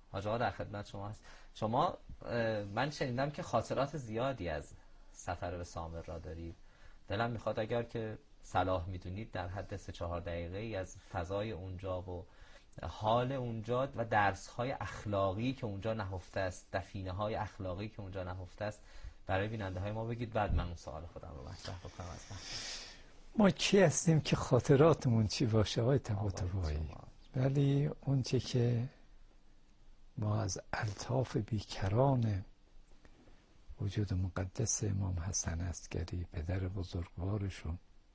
حاج آقا در خدمت شما هست. شما من شنیدم که خاطرات زیادی از سفر به سامرا دارید. دلم میخواد اگر که صلاح میدونید در حد 3-4 دقیقه از فضای اونجا و حال اونجا و درس‌های اخلاقی که اونجا نهفته است، دفینه‌های اخلاقی که اونجا نهفته است برای بیننده‌های ما بگید، بعد من اون سوال خودم رو مطرح بکنم از من. ما کی هستیم که خاطراتمون چی باشه آقای طباطبایی؟ ولی اون چه که ما از الطاف بیکران وجود مقدس امام حسن عسکری پدر بزرگوارشون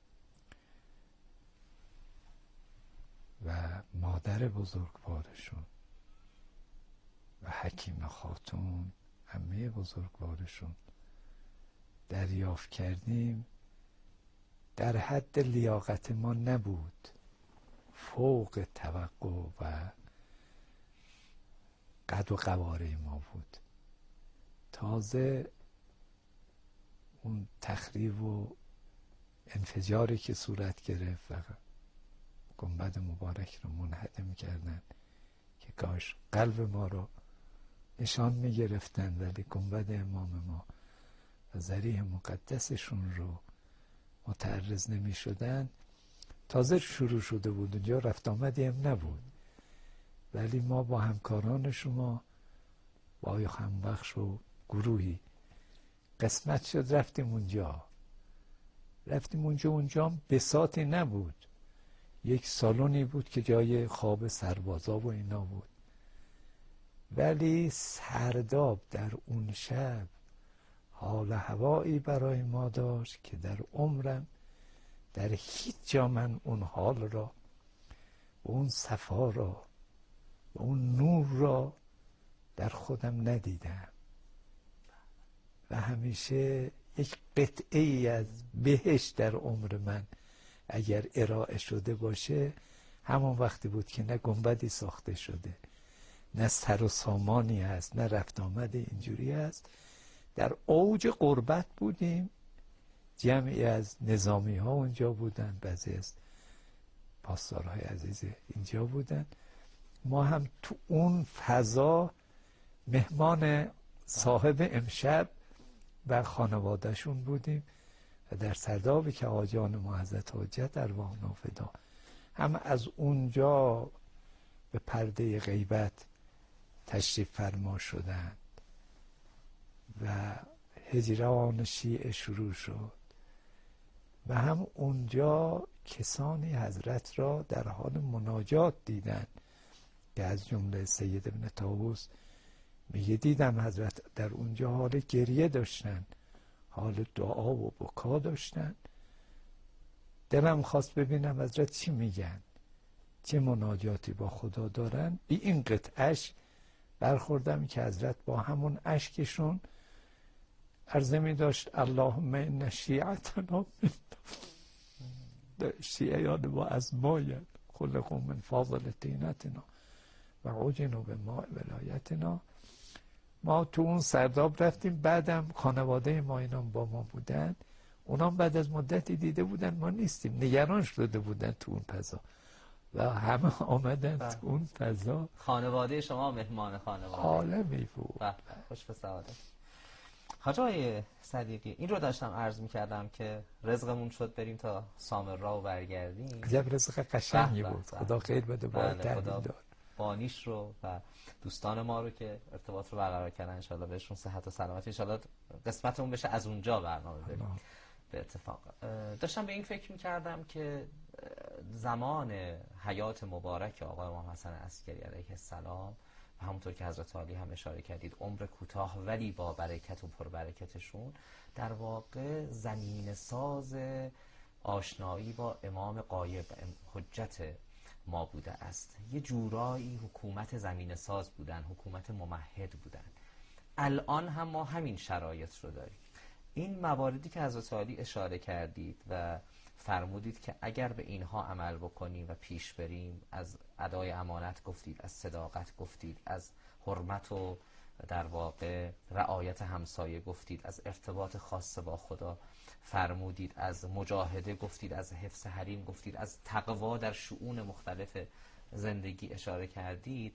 و مادر بزرگوارشون و حکیم خاتون عمه بزرگوارشون دریافت کردیم در حد لیاقت ما نبود، فوق توقع و قد و قواره ما بود. تازه اون تخریب و انفجاری که صورت گرفت و گنبد مبارک رو منهدم کردن که کاش قلب ما رو نشان می گرفتن ولی گنبد امام ما و ضریح مقدسشون رو متعرض نمی شدن. تازه شروع شده بود، اونجا رفت آمدی هم نبود، ولی ما با همکاران شما با همبخش و گروهی قسمت شد رفتیم اونجا بساطی نبود، یک سالونی بود که جای خواب سربازا و اینا بود، ولی سرداب در اون شب حال هوایی برای ما داشت که در عمرم در هیچ جا من اون حال را و اون صفا را و اون نور را در خودم ندیدم و همیشه یک قطعه ای از بهشت در عمر من اگر ارائه شده باشه همون وقتی بود که نه گنبدی ساخته شده، نه سر و سامانی هست، نه رفت آمد اینجوری هست. در اوج غربت بودیم، جمعی از نظامی ها اونجا بودن، بعضی از پاسدارهای عزیز اینجا بودن. ما هم تو اون فضا مهمان صاحب امشب و خانوادهشون بودیم و در سردابی که آقا جان ما حضرت حجت ارواحنا فدا هم از اونجا به پرده غیبت تشریف فرما شدند و هجران شیعه شروع شد و هم اونجا کسانی حضرت را در حال مناجات دیدند که از جمله سید ابن طاووس میگه دیدم حضرت در اونجا حال گریه داشتن، حال دعا و بکا داشتن. دلم خواست ببینم حضرت چی میگن، چه مناجاتی با خدا دارن. بی این قطعش برخوردم که حضرت با همون اشکشون عرضه می داشت اللهم ان شیعتنا شیعیان با از ماین خلقوا من فاضل طینتنا و عجنوا به ماء ولایتنا. ما تو اون سرداب رفتیم، بعدم خانواده ما اینام با ما بودن، اونام بعد از مدتی دیده بودن ما نیستیم، نگران شده بودن تو اون فضا و همه آمدن تو اون فضا. خانواده شما مهمان خانواده عالمی بود. خوش به سعادت. حاج آقای صدیقی، این رو داشتم عرض می‌کردم که رزقمون شد بریم تا سامرا و برگردیم. عجب رزق قشنگی بود. خدا خیر بده. باید تحویل دار بانیش رو و دوستان ما رو که ارتباط رو برقرار کردن، انشالله بهشون صحت و سلامتی، انشالله قسمتمون بشه از اونجا برنامه بریم. به اتفاق داشتم به این فکر می‌کردم که زمان حیات مبارک آقای امام حسن عسکری علیه السلام و همونطور که حضرت علی هم اشاره کردید عمر کوتاه ولی با برکت و پربرکتشون در واقع زمین ساز آشنایی با امام غایب حجت ما بوده است. یه جورایی حکومت زمین ساز بودن، حکومت ممهد بودن. الان هم ما همین شرایط رو داریم. این مواردی که حضرت علی اشاره کردید و فرمودید که اگر به اینها عمل بکنیم و پیش بریم، از ادای امانت گفتید، از صداقت گفتید، از حرمت و در واقع رعایت همسایه گفتید، از ارتباط خاص با خدا فرمودید، از مجاهده گفتید، از حفظ حریم گفتید، از تقوا در شؤون مختلف زندگی اشاره کردید.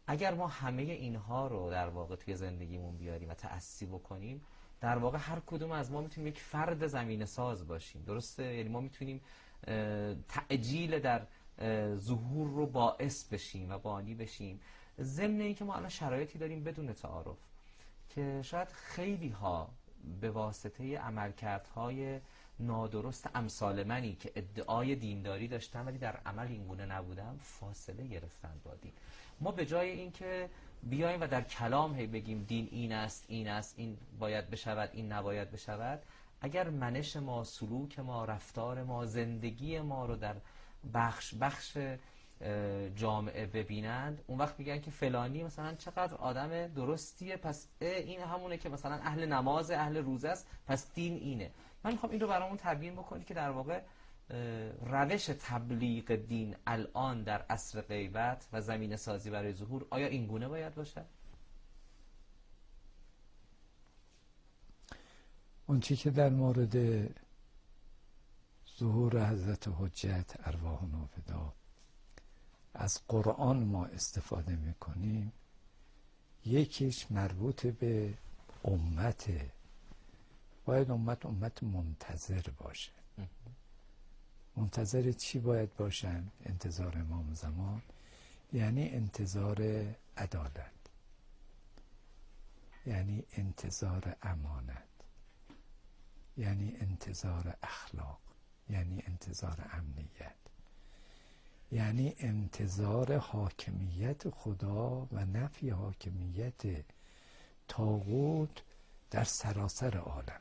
اگر ما همه اینها رو در واقع توی زندگیمون بیاریم و تأسی بکنیم، در واقع هر کدوم از ما میتونیم یک فرد زمینه ساز باشیم. درسته؟ یعنی ما میتونیم تعجیل در ظهور رو باعث بشیم و بانی بشیم. ضمن این که ما الان شرایطی داریم بدون تعارف که شاید خیلی ها به واسطه عملکردهای نادرست امثال منی که ادعای دینداری داشتن ولی در عمل اینگونه نبودن فاصله گرفتن با دین. ما به جای اینکه بیایم و در کلام هی بگیم دین این است، این است، این باید بشود، این نباید بشود، اگر منش ما، سلوک ما، رفتار ما، زندگی ما رو در بخش جامعه ببینند، اون وقت میگن که فلانی مثلا چقدر آدم درستیه، پس این همونه که مثلا اهل نماز، اهل روزه است، پس دین اینه. من میخوام این رو برامون تبیین بکنی که در واقع روش تبلیغ دین الان در عصر غیبت و زمینه سازی برای ظهور آیا این گونه باید باشه؟ اون چی که در مورد ظهور حضرت حجت ارواحنا فدا از قرآن ما استفاده میکنیم، یکیش مربوط به امته. باید امت منتظر باشه. منتظر چی باید باشن؟ انتظار امام زمان، یعنی انتظار عدالت، یعنی انتظار امانت، یعنی انتظار اخلاق، یعنی انتظار امنیت، یعنی انتظار حاکمیت خدا و نفی حاکمیت طاغوت در سراسر عالم.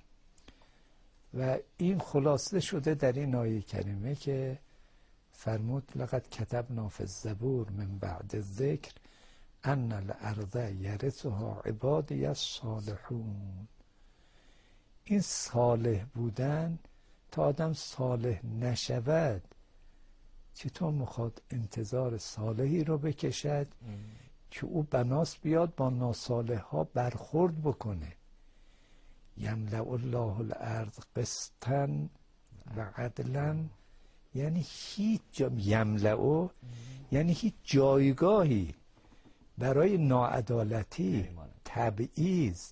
و این خلاصه شده در این آیه کریمه که فرمود لقد کتبنا فی الزبور من بعد الذکر ان الارض یرثها عبادی الصالحون. این صالح بودن، تا آدم صالح نشود چطور میخواد انتظار صالحی رو بکشد که او بناس بیاد با ناصالح ها برخورد بکنه. یملأ الله الارض قسطا و عدلا، یعنی هیچ یملأ یعنی هیچ جایگاهی برای ناعدالتی، تبعیض،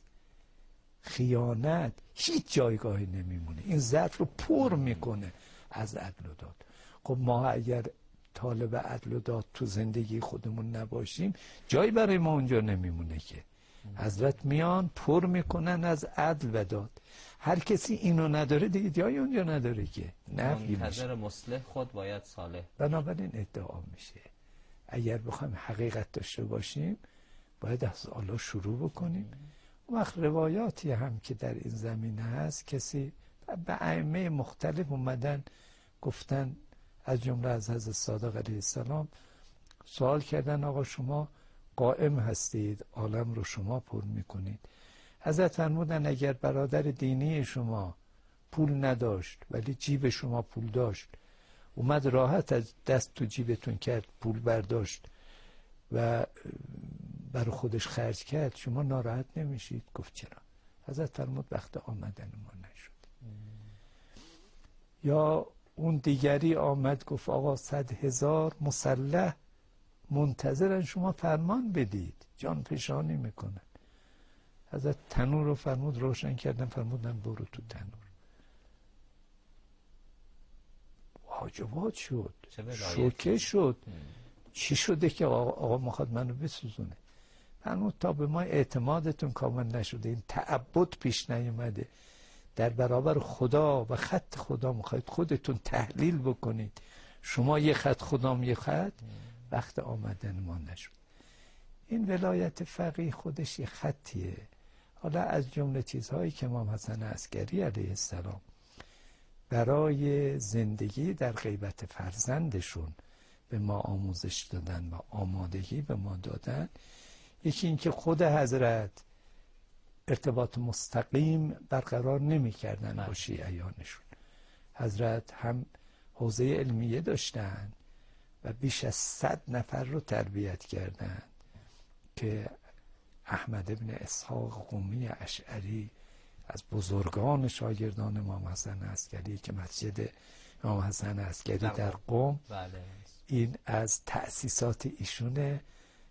خیانت، هیچ جایگاهی نمیمونه. این ظرف رو پر میکنه از عدل و داد. خب ما اگر طالب عدل و داد تو زندگی خودمون نباشیم، جایی برای ما اونجا نمیمونه که. حضرت میان پر میکنن از عدل و داد. هر کسی اینو نداره دیگه جایی اونجا نداره که. نفی میشه. منتظر مصلح خود باید صالح. بنابراین ادعا میشه اگر بخوایم حقیقت داشته باشیم باید از الله شروع بکنیم. اون وقت روایاتی هم که در این زمینه هست، کسی به ائمه مختلف اومدن گفتن، از جمله از حضرت صادق علیه السلام سوال کردن آقا شما قائم هستید، عالم رو شما پر میکنید. حضرت فرمودن اگر برادر دینی شما پول نداشت ولی جیب شما پول داشت، اومد راحت از دست تو جیبتون کرد، پول برداشت و برای خودش خرج کرد، شما ناراحت نمیشید؟ گفت چرا؟ حضرت فرمود وقت آمدن ما نشد. یا اون دیگری آمد گفت آقا 100,000 مسلح منتظرن شما فرمان بدید، جان فشانی میکنن. حضرت تنور رو فرمود روشن کردن، فرمودن برو تو تنور. واجبات شد، شوکه شد. چی شده که آقا مخواد منو بسوزونه؟ فرمود تا به ما اعتمادتون کامل نشده، این تعبد پیش نیومده، در برابر خدا و خط خدا میخواید خودتون تحلیل بکنید، شما یه خط خدام یه خط، وقت آمدن ما نشد. این ولایت فقیه خودش یه خطیه. حالا از جمله چیزهایی که امام حسن عسکری علیه السلام برای زندگی در غیبت فرزندشون به ما آموزش دادن و آمادگی به ما دادن، یکی این که خود حضرت ارتباط مستقیم برقرار نمی کردن با شیعیانشون. حضرت هم حوزه علمیه داشتن و بیش از 100 نفر رو تربیت کردن که احمد ابن اسحاق قومی اشعری از بزرگان شاگردان امام حسن عسکری که مسجد امام حسن عسکری در قم، این از تأسیسات ایشونه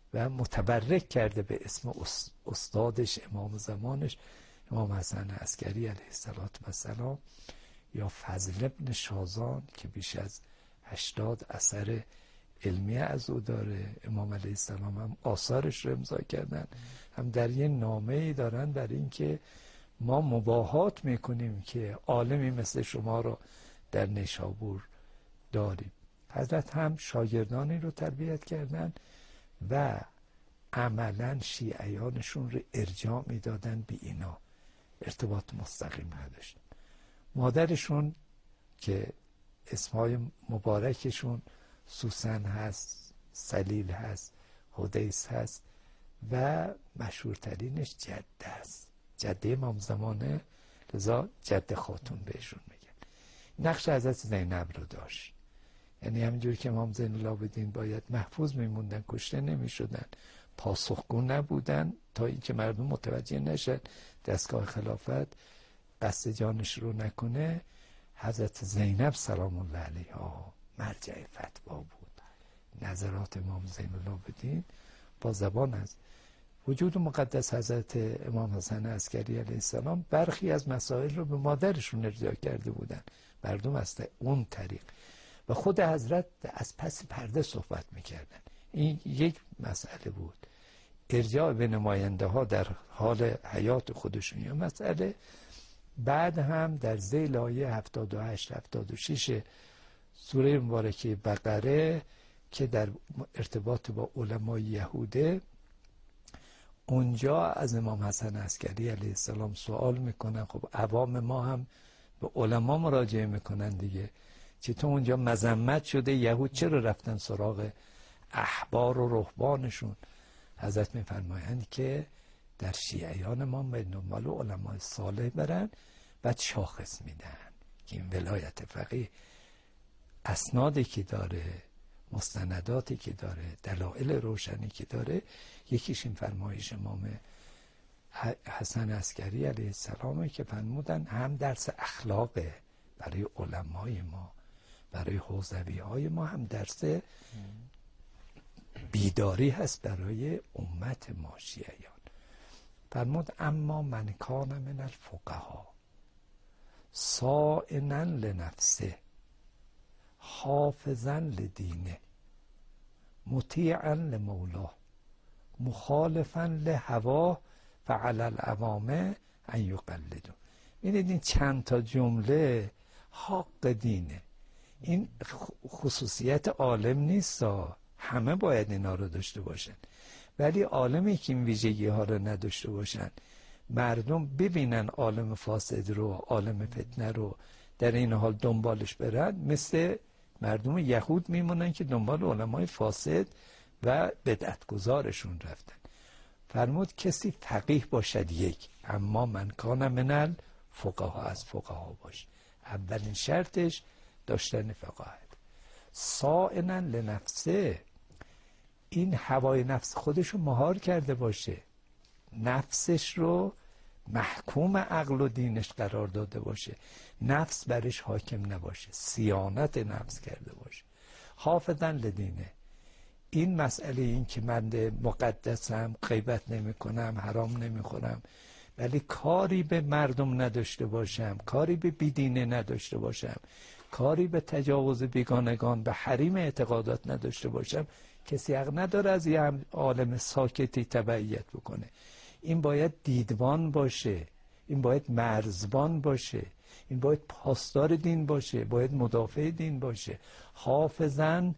و متبرک کرده به اسم استادش، امام زمانش، امام حسن عسکری علیه السلام، یا فضل ابن شازان که بیش از 80 اثر علمی از او داره. امام علیه السلام هم آثارش رو امضا کردن، هم در یه نامه‌ای دارن برای اینکه ما مباهات میکنیم که عالمی مثل شما رو در نیشابور داریم. حضرت هم شاگردانی رو تربیت کردن و عملا شیعیانشون رو ارجاع میدادن به اینا، ارتباط مستقیم نداشتن. مادرشون که اسمهای مبارکشون سوسن هست، سلیل هست، حدیث هست و مشهورترینش جده است، جده امام زمانه، لذا جده خاتون بهشون میگن. نقش حضرت زینب رو داشت، یعنی همینجوری که امام زین العابدین باید محفوظ میموندن، کشته نمیشدن، پاسخگو نبودن تا اینکه مردم متوجه نشد دستگاه خلافت قصد جانش رو نکنه. حضرت زینب سلام الله علیها مرجع فتوا بود. نظرات امام زین العابدین با زبان از وجود مقدس حضرت امام حسن عسکری علیه السلام برخی از مسائل رو به مادرشون ارجاع کرده بودن، مردم از اون طریق، و خود حضرت از پس پرده صحبت میکردن. این یک مسئله بود، ارجاع به نماینده ها در حال حیات خودشون یا مسئله. بعد هم در ذیل آیه 78-76 سوره مبارکه بقره که در ارتباط با علمای یهوده، اونجا از امام حسن عسکری علیه السلام سوال میکنن. خب عوام ما هم به علما مراجعه میکنن دیگه، چطور اونجا مذمت شده یهود چرا رفتن سراغ احبار و رهبانشون؟ حضرت میفرمایند که در شیعیان ما به دنبال علمای صالح برن، بعد شاخص میدن که این ولایت فقیه اسنادی که داره، مستنداتی که داره، دلایل روشنی که داره. یکیش این فرمایش امام حسن عسکری علیه السلامه که فرمودن هم درس اخلاقه برای علمای ما، برای حوزوی های ما، هم درس بیداری هست برای امت ما شیعیان. فرمود اما من کان من الفقها صائنا لنفسه حافظا لدینه مطیعا لمولاه مخالفا لهواه فعلی العوامه ان یقلدوا. می‌بینید این چند تا جمله حق دینه. این خصوصیت عالم نیست، همه باید اینا رو داشته باشن، ولی عالمی که این ویژگی ها رو نداشته باشن، مردم ببینن عالم فاسد رو، عالم فتنه رو، در این حال دنبالش برن، مثل مردم یهود میمونن که دنبال علمای فاسد و بدعتگزارشون رفتن. فرمود کسی فقیه باشد یک، اما من کان من الفقها، از فقها باش. اولین شرطش داشتن فقاهت. صائنا لنفسه، این هوای نفس خودشو مهار کرده باشه، نفسش رو محکوم عقل و دینش قرار داده باشه، نفس برش حاکم نباشه، صیانت نفس کرده باشه. حافظاً لدینه، این مسئله این که من مقدسم، غیبت نمی کنم، حرام نمی خورم، ولی کاری به مردم نداشته باشم، کاری به بیدینه نداشته باشم، کاری به تجاوز بیگانگان، به حریم اعتقادات نداشته باشم، کسی حق نداره از یه عالم ساکتی تبعیت بکنه. این باید دیدبان باشه، این باید مرزبان باشه، این باید پاسدار دین باشه، باید مدافع دین باشه. حافظاً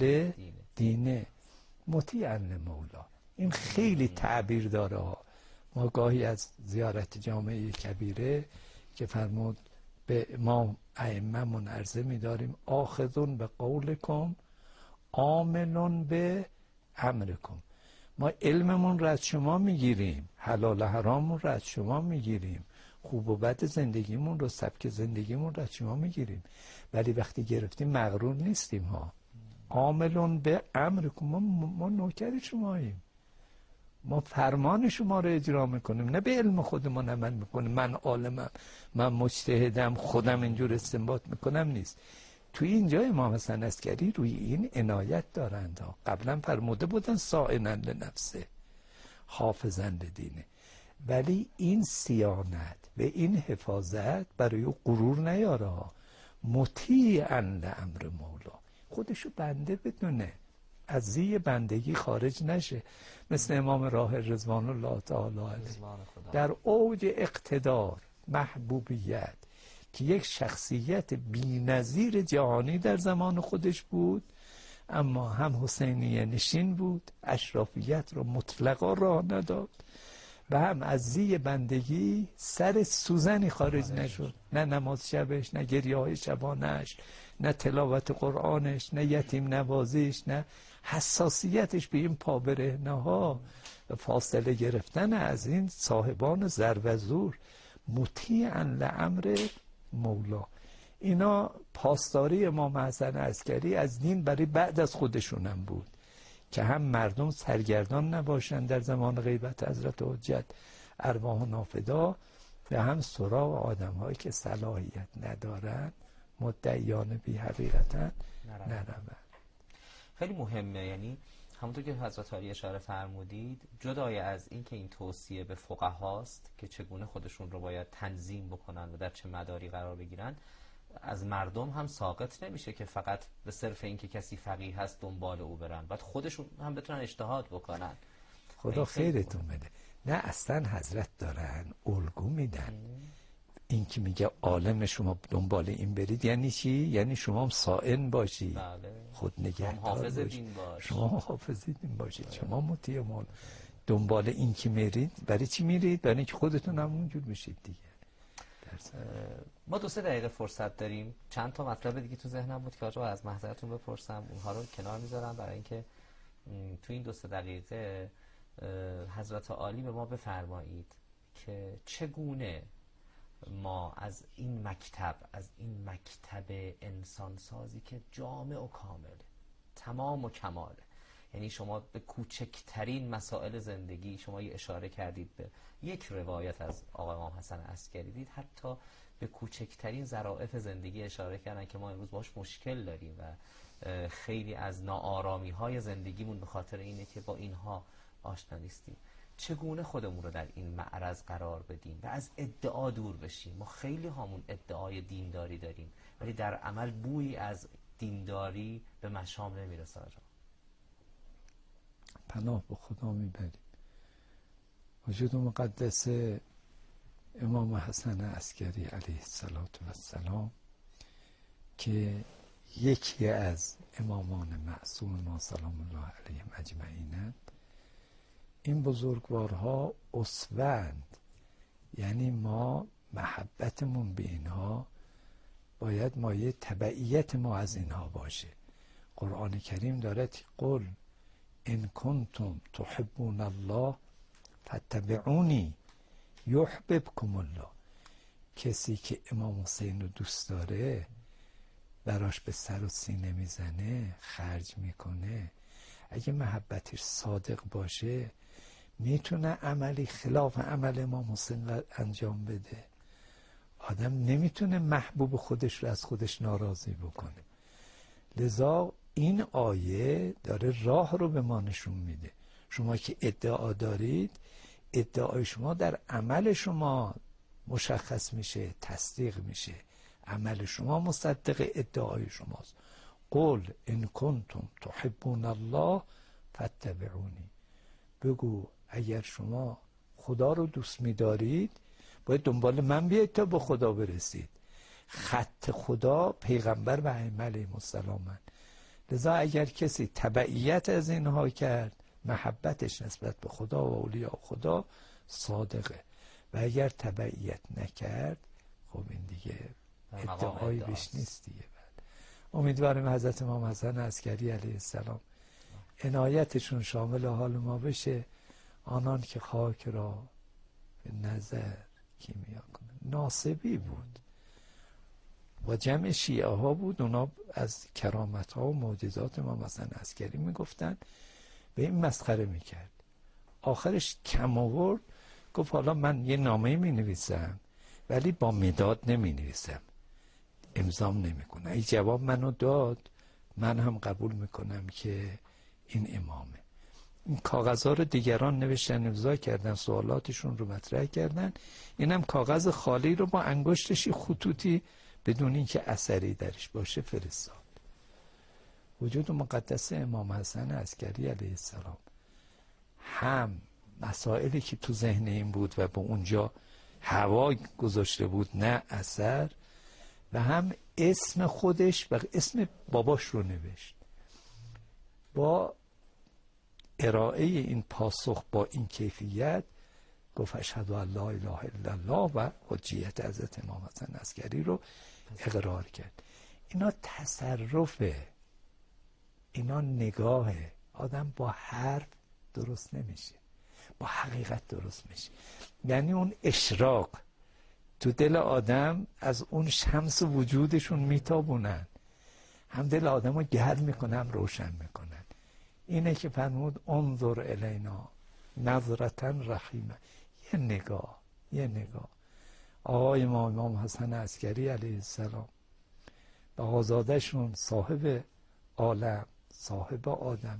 لدینه مطیعاً لمولا. این خیلی تعبیر داره ها. ما گاهی از زیارت جامعه کبیره که فرمود به ما ائمه من عرضه می‌داریم آخذون به قولکم عاملون به امرکم. ما علممون رو از شما میگیریم، حلال حراممون رو از شما میگیریم، خوب و بد زندگیمون رو، سبک زندگیمون رو از شما میگیریم، ولی وقتی گرفتیم مغرور نیستیم ها. عاملون به امرکم، ما نوکر شماییم، ما فرمان شما رو اجرا میکنیم، نه به علم خودمون عمل میکنیم. من عالمم، من مجتهدم، خودم اینجور استنباط میکنم، نیست. تو اینجا امام حسن عسکری روی این عنایت دارند. قبلا فرموده بودن صائنا لنفسه حافظا لدینه، ولی این صیانت و این حفاظت برای غرور نیاره، مطیعا لامر مولا، خودشو بنده بدونه، از زی بندگی خارج نشه. مثل امام راحل رضوان الله تعالی علیه در اوج اقتدار، محبوبیت، که یک شخصیت بی‌نظیر جهانی در زمان خودش بود، اما هم حسینیه نشین بود، اشرافیت رو مطلقا راه نداد، و هم از زی بندگی سر سوزنی خارج نشد. نه نماز شبش، نه گریه های شبانش، نه تلاوت قرآنش، نه یتیم نوازیش، نه حساسیتش به این پابرهنه ها و فاصله گرفتن از این صاحبان زر و زور. مطیعا لامر مولا. اینا پاسداری امام حسن عسکری از دین برای بعد از خودشونم بود که هم مردم سرگردان نباشن در زمان غیبت حضرت حجت ارواح نافدا، و هم سراغ آدم هایی که صلاحیت ندارن، مدعیان بی حقیقتن نرون. خیلی مهمه، یعنی همونطور که حضرت علی اشاره فرمودید، جدای از این که این توصیه به فقهاست که چگونه خودشون رو باید تنظیم بکنن و در چه مداری قرار بگیرن، از مردم هم ساقط نمیشه که فقط به صرف این که کسی فقیه هست دنبال او برن، بعد خودشون هم بتونن اجتهاد بکنن. خدا خیرتون بده. نه اصلا حضرت دارن الگو میدن. این که میگه عالم شما دنبال این برید یعنی چی؟ یعنی شما هم صائن باشی، بله. خود نگهدار حافظ باشی، دین باش. شما حافظ دین باشید، شما مطیع مولا. دنبال این که میرید برای چی میرید؟ برای اینکه خودتون هم اونجور بشید دیگه. ما 2-3 دقیقه فرصت داریم. چند تا مطلب دیگه تو ذهنم بود که آجا از محضرتون بپرسم، اونها رو کنار میذارم برای اینکه تو این 2-3 دقیقه حضرت عالی به ما بفرمایید که چگونه ما از این مکتب، از این مکتب انسانسازی که جامع و کامله، تمام و کماله، یعنی شما به کوچکترین مسائل زندگی، شما یه اشاره کردید به یک روایت از آقای امام حسن عسکری، دید حتی به کوچکترین ظرافت زندگی اشاره کردن که ما امروز باش مشکل داریم و خیلی از ناآرامی های زندگیمون به خاطر اینه که با اینها آشنا نیستیم. چگونه خودمون رو در این معرض قرار بدیم و از ادعا دور بشیم؟ ما خیلی هامون ادعای دینداری داریم ولی در عمل بویی از دینداری به مشام نمیرسه. پناه به خدا میبریم. وجود مقدس امام حسن عسکری علیه السلام که یکی از امامان معصوم ما سلام الله علیهم اجمعینند، این بزرگوارها اسوه‌اند. یعنی ما محبتمون به اینها باید مایه تبعیت ما از اینها باشه. قرآن کریم دارد قل ان کنتم تحبون الله فاتبعونی یحببکم الله. کسی که امام حسین رو دوست داره، براش به سر و سینه میزنه، خرج میکنه، اگه محبتش صادق باشه میتونه عملی خلاف عمل امام حسین انجام بده. آدم نمیتونه محبوب خودش رو از خودش ناراضی بکنه. لذا این آیه داره راه رو به ما نشون میده. شما که ادعا دارید، ادعای شما در عمل شما مشخص میشه، تصدیق میشه. عمل شما مصدق ادعای شماست. قل ان کنتم تحبون الله فاتبعونی. بگو اگر شما خدا رو دوست می‌دارید باید دنبال من بیاید تا به خدا برسید. خط خدا پیغمبر و ائمه علیهم السلام. لذا اگر کسی تبعیت از اینها کرد، محبتش نسبت به خدا و اولیاء خدا صادقه، و اگر تبعیت نکرد خب این دیگه ادعایی بهش نیست دیگه. امیدوارم حضرت امام حسن عسکری علیه السلام عنایتشون شامل حال ما بشه. آنان که خاک را به نظر کیمیا کنه. ناصبی بود و جمع شیعه ها بود، اونا از کرامت ها و معجزات امام حسن عسکری میگفتن، به این مسخره میکرد. آخرش کم آورد، گفت حالا من یه نامه می نویسم ولی با مداد نمی نویسم. امضام نمیکنه. این جواب منو داد، من هم قبول میکنم که این امامه. این کاغذها رو دیگران نوشتن، امضا کردن، سوالاتشون رو مطرح کردن، اینم کاغذ خالی رو با انگشتش خطوطی بدون اینکه اثری درش باشه فرستاد. وجود مقدس امام حسن عسکری علیه السلام هم مسائلی که تو ذهن این بود و به اونجا هوا گذاشته بود نه اثر، و هم اسم خودش و اسم باباش رو نوشت. با ارائه این پاسخ با این کیفیت گفت اشهد ان لا اله الا الله و حجیت حضرت امام حسن عسکری رو اقرار کرد. اینا تصرفه، اینا نگاهه. آدم با حرف درست نمیشه، با حقیقت درست میشه. یعنی اون اشراق تو دل آدم از اون شمس وجودشون میتابونن، هم دل آدم رو گرم میکنن، هم روشن میکنن. اینه که فرمود انظر الینا نظرتا رحیمه. یه نگاه، یه نگاه. آقای امام حسن عسکری علیه السلام بقازادهشون صاحب عالم، صاحب آدم،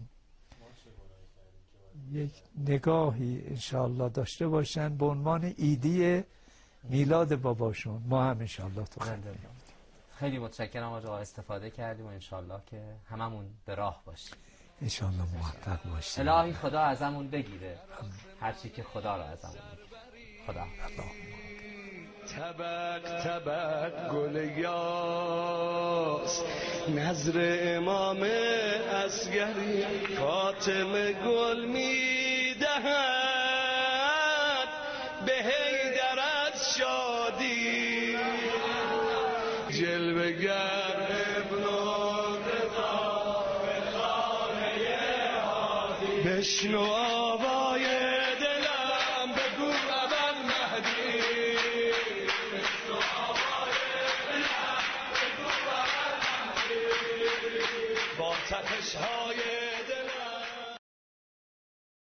یک نگاهی انشاءالله داشته باشن به عنوان ایدی میلاد باباشون. ما هم انشاءالله تو خدمت. خیلی متشکرم آقا، استفاده کردیم و انشاءالله که هممون به راه باشیم، انشاءالله موفق باشیم. الهی خدا ازمون بگیره هرچی که خدا رو ازمون بگیره. خدا طبق طبق گل یاس نظر امام اصغری خاتم گل میدهد به حیدر از شادی جلوگر ابن رضا به خانه هادی بشنو آوای دلم بگو اول مهدی با تپش های دل